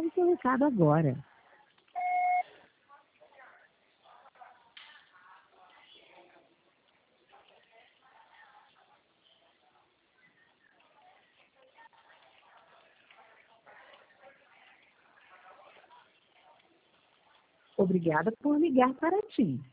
grave seu recado agora. Obrigada por ligar para TIM.